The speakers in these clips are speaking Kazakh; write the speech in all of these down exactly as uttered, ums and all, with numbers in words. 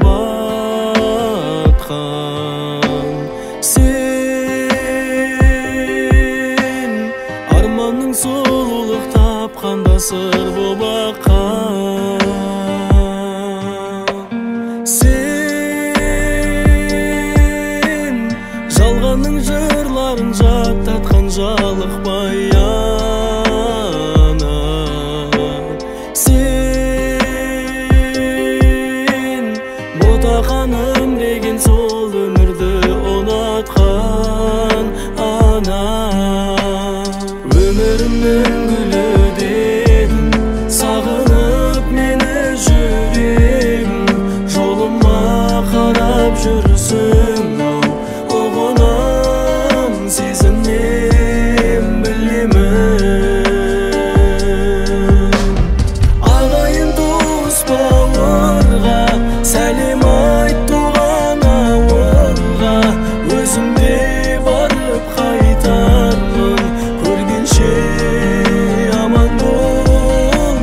батқан. Сен арманның сұлулық тапқанда сыр боп аққан. Сен жалғанның жырларын жаттатқан жалықпай ана. Сен ботақаным деген сол өмірді ұнатқан ана. Өмірімнің гүлі дедің, сағынып мені жүрегім, жолыма қарап жүрсің ау, ұғынам, сезінем, білемін. Ағайын дос бауырға сәлем айт туған ауылға, өзім де барып қайтармын, көргенше аман бол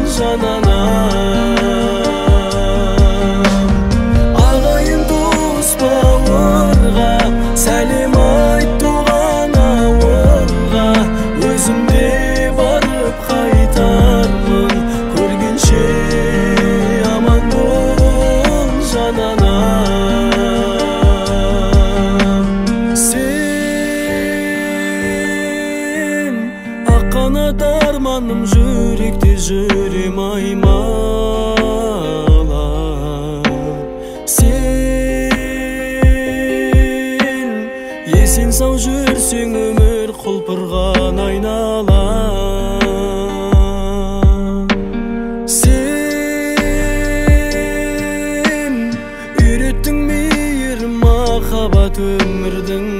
жананам. Ағайын дос бауырға сәлем айт туған ауылға, өзім де барып қайтармын, көргенше аман бол жананам. Сен аққанат арманым, жүректе жүрем аймалап. Сен есен сау жүрсең өмір құлпырған айнала. Сен үйреттің мейір махаббат өмірдің